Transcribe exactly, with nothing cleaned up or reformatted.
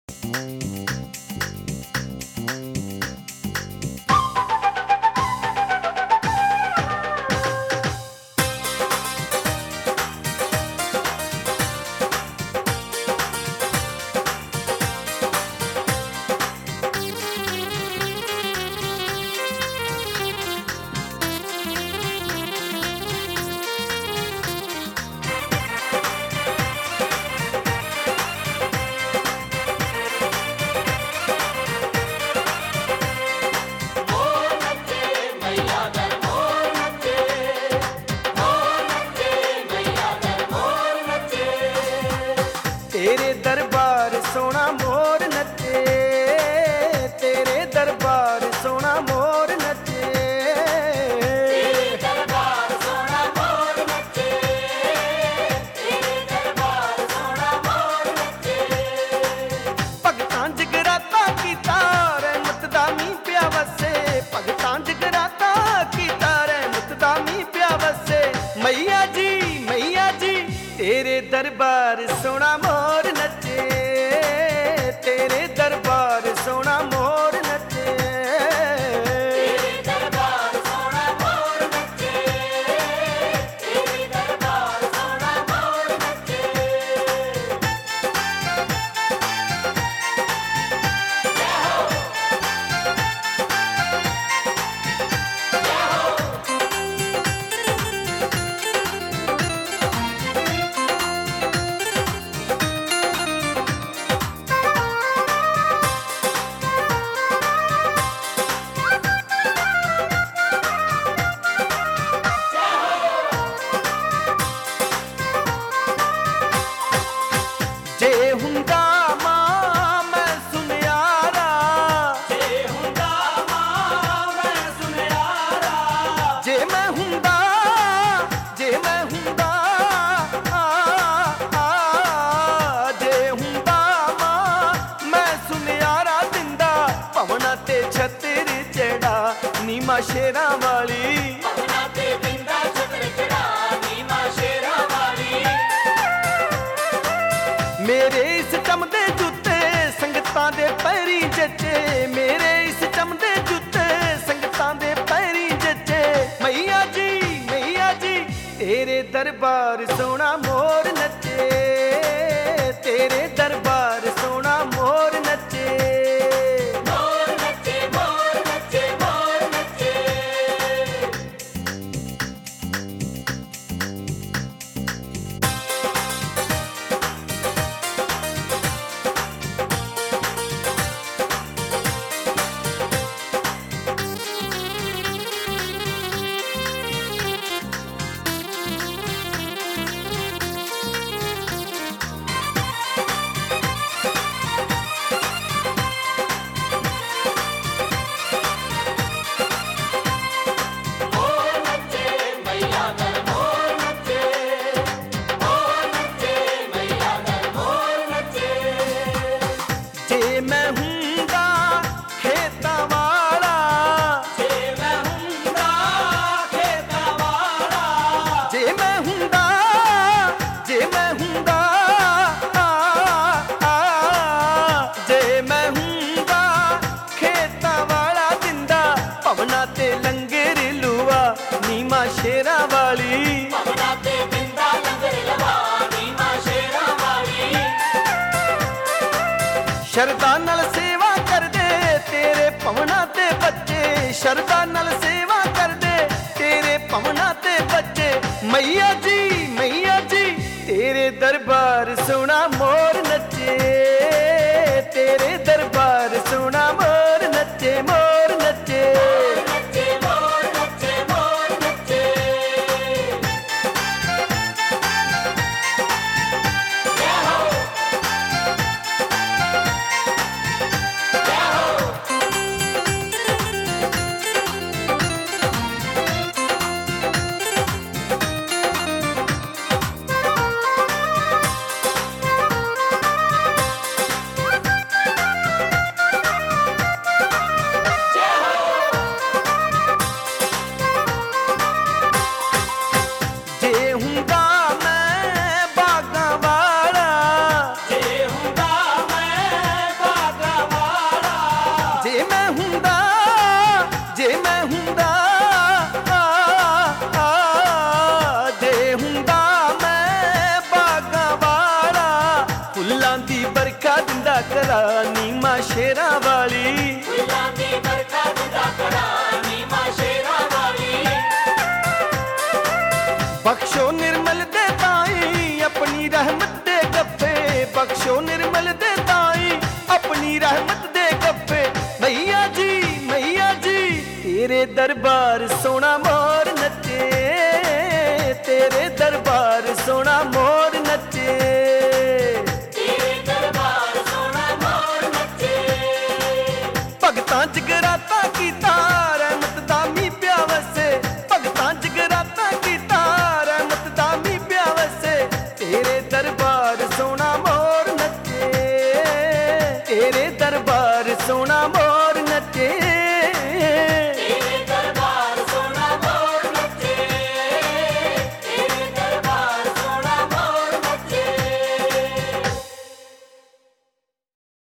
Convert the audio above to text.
तेरे दरबार सोना मोर नचे, तेरे दरबार सोना मोर नचे, तेरे दरबार सोना मोर नचे, तेरे दरबार सोना मोर नचे। भगतां जगराता कीता रहमत दा मीं पिया वसे, भगतां जगराता कीता रहमत दा मीं पिया वसे। मैया जी मैया जी तेरे दरबार सोना मोर नचे, तेरे दरबार सोना मोर नचे, तेरे दरबार सोना मोर नचे, तेरे दरबार सोना मोर नचे। जय हो जय हो जे हुंदा मां मैं सुनियारा, जे हुंदा मां मैं सुनियारा, जे मैं हुंदा जे मैं हुंदा आ, आ, जे हुंदा मां मैं सुनियारा दिंदा भवना ते छतर चढ़ा नीमा शेरां वाली। पवना ते बिंदा छतर चढ़ा नीमा शेरां वाली। मेरे इस चमदे जुत्ते संगतां दे पैरी जचे, मेरे इस चमदे जुत्ते संगतां दे पैरी जचे। मैया जी मैया जी तेरे दरबार सोना मोर नचे, तेरे दरबार सोना मोर नचे। मोर नचे मोर नचे मोर नचे। मोर नचे मैया दर मोर नचे, मोर नचे मैया दर मोर नचे। जे मैं हुंदा खेतां वाला, जे मैं हुंदा खेतां वाला, जे मैं हुंदा जे मैं हुंदा आ, आ, जे मैं हुंदा खेतां वाला दिंदा भवना ते लंगर लुआ नीमा शेरां वाली। पवना ते बिंदा लंगर लवा नीमा शेरां वाली। शरदा नाल सेवा करदे तेरे भवना ते बच्चे, शरदा नाल सेवा करदे तेरे भवना ते बच्चे। मैया जी मैया जी तेरे दरबार सोना मोर नचे, तेरे दरबार सोना मोर नचे मोर नचे। मोर नचे मोर नचे मोर नचे। जय हो जय हो बरखा दिंदा करा नी मां शेरां वाली फुल्लां दी बरखा दिंदा करा नी मां शेरां वाली बख्शो निर्मल दे ताई अपनी रहमत दे गप्फे बख्शो निर्मल दे ताई अपनी रहमत दे गप्फे मैया जी मैया जी तेरे दरबार सोना मोर नचे तेरे दरबार सोना मोर नचे तेरे दरबार सोना मोर नचे भगतां जगराता कीता रहमत दा मी पिया वसे भगतां जगराता कीता रहमत दा मी पिया वसे तेरे दरबार सोना मोर नचे तेरे दरबार सोना मोर